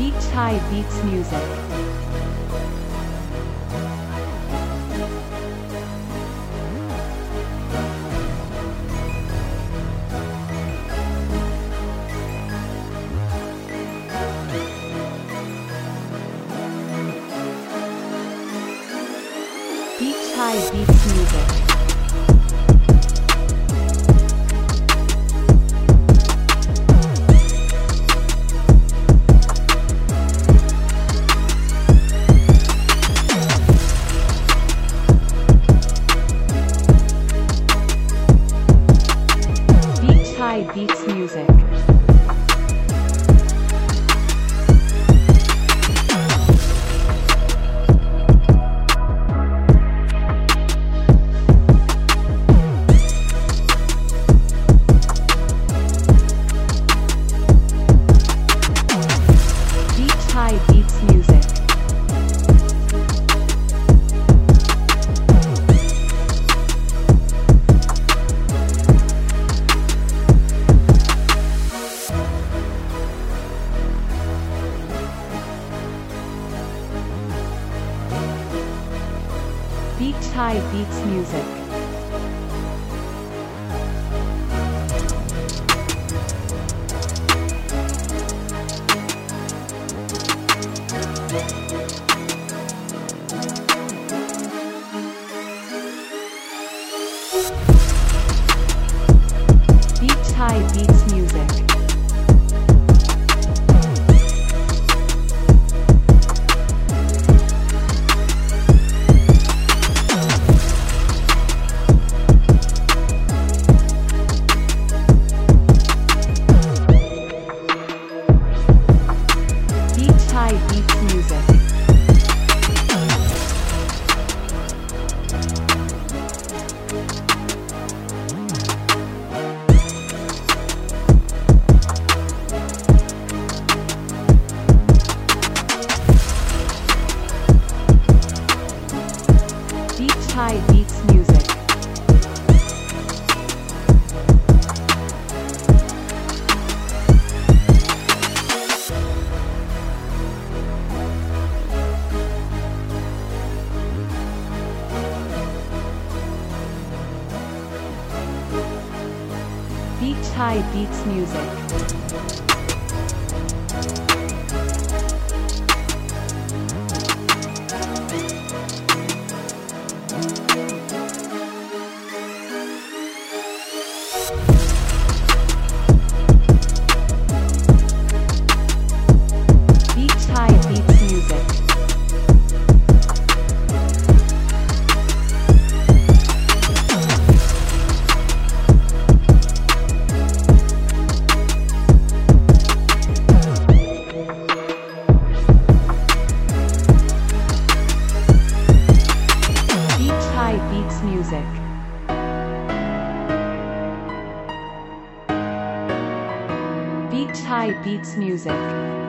Beach High Beats Music. Beach High Beats Music. High Beats Music. Beach High Beats Music. Beach High Beats Music. Beach High Beats Music. High Beats Music. Beach High Beats Music. Beach High Beats Music. Beach High Beats Music. Beats Music. Beach High Beats Music.